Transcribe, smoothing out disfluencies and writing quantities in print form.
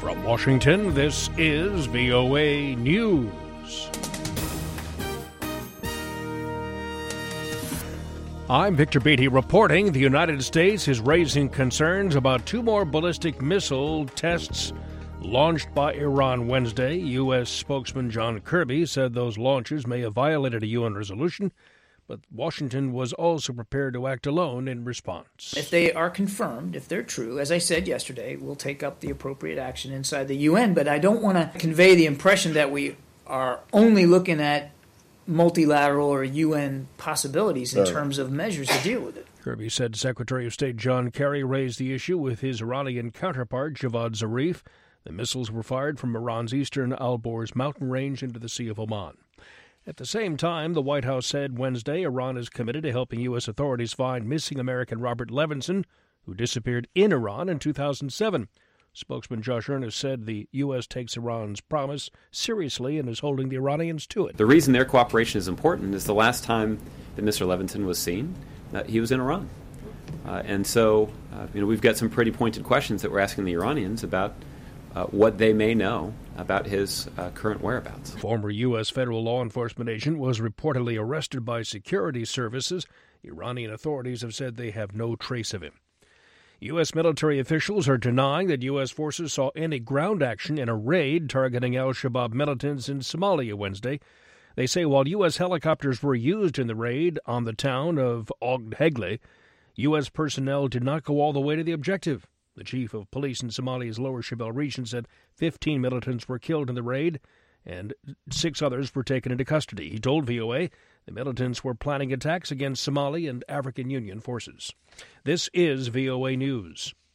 From Washington, this is VOA News. I'm Victor Beatty reporting the United States is raising concerns about two more ballistic missile tests launched by Iran Wednesday. U.S. spokesman John Kirby said those launches may have violated a UN resolution, but Washington was also prepared to act alone in response. If they are confirmed, if they're true, as I said yesterday, we'll take up the appropriate action inside the UN. But I don't want to convey the impression that we are only looking at multilateral or UN possibilities in terms of measures to deal with it. Kirby said Secretary of State John Kerry raised the issue with his Iranian counterpart, Javad Zarif. The missiles were fired from Iran's eastern Al-Borz mountain range into the Sea of Oman. At the same time, the White House said Wednesday Iran is committed to helping U.S. authorities find missing American Robert Levinson, who disappeared in Iran in 2007. Spokesman Josh Earnest said the U.S. takes Iran's promise seriously and is holding the Iranians to it. The reason their cooperation is important is the last time that Mr. Levinson was seen, he was in Iran. And so, we've got some pretty pointed questions that we're asking the Iranians about what they may know about his current whereabouts. Former U.S. federal law enforcement agent was reportedly arrested by security services. Iranian authorities have said they have no trace of him. U.S. military officials are denying that U.S. forces saw any ground action in a raid targeting al-Shabaab militants in Somalia Wednesday. They say while U.S. helicopters were used in the raid on the town of Ogdhegle, U.S. personnel did not go all the way to the objective. The chief of police in Somalia's Lower Shabelle region said 15 militants were killed in the raid and 6 others were taken into custody. He told VOA the militants were planning attacks against Somali and African Union forces. This is VOA News.